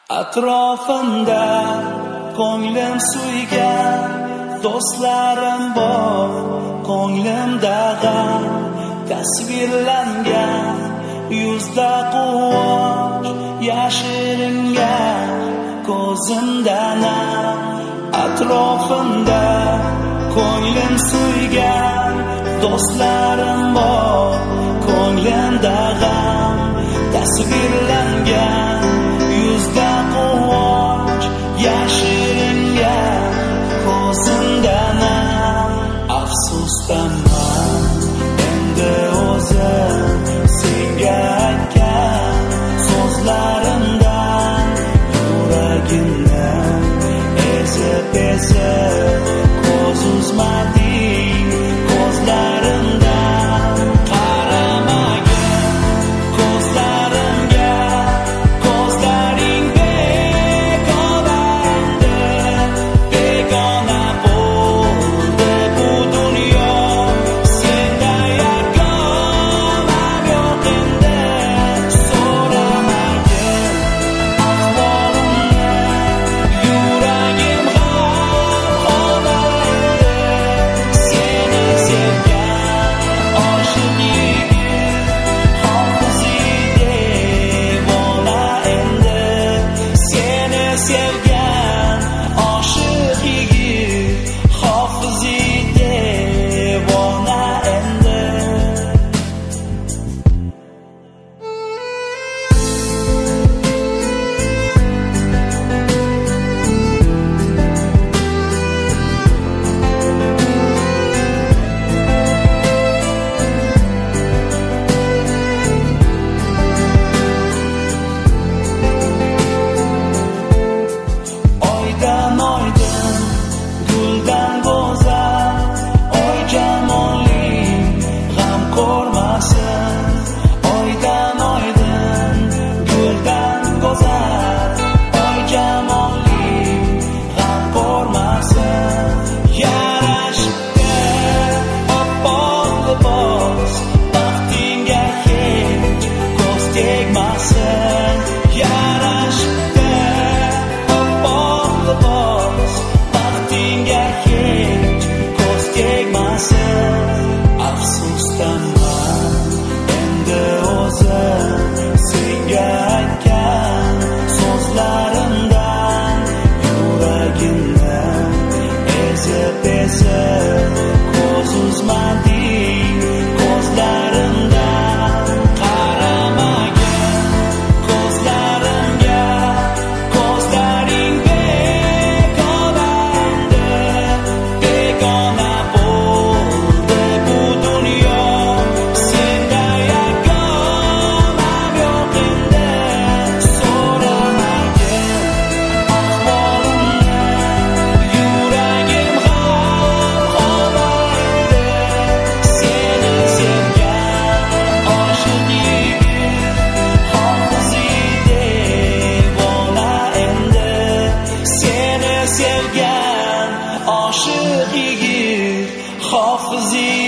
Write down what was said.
Atrofimda ko'nglim suygan do'stlarim bor, ko'nglimda g'am tasvirlangan, yuzda quvonch yashiringan, ko'zimda nam. Atrofimda ko'nglim suygan do'stlarim bor, ko'nglimda g'am tasvirlangan, yuzda quvonch yashiringan, ko'zimda nam. Afsusdaman endi o'zim senga aytgan so'zlarimdan, yuragimni ezib ko'z uzmading ko'zlarimdan. Qaramagin ko'zlarimga, ko'zlaring begona endi, begona bo'ldi bu dunyo. Senda yagonam yo'q endi, so'ramagin ahvolimni, yuragim g'amxona endi. Seni sevgan oshiq yigit hofiziy devona endi. Seni sevgan oshiq yigit hofiziy devona endi. Oydan oydin, guldan go'zal, oy jamoling g'am ko'rmasin. Oydan oydin, guldan go'zal, oy jamoling g'am ko'rmasin. Yarashibdi oppoq libos, baxtingga hech ko'z tegmasin. Yarashibdi oppoq libos, baxtingga hech ko'z tegmasin. Afsusdaman endi o'zim senga aytgan so'zlarimdan, yuragimni ezib ko'z uzmading ko'zlarimdan. Qaramagin ko'zlarimga, ko'zlaring begona endi, begona bo'ldi bu dunyo. Senda yagonam yo'q endi, so'ramagin ahvolimni, yuragim g'amxona endi. Seni sevgan oshiq yigit hofiziy devona endi. Seni sevgan oshiq yigit hofiziy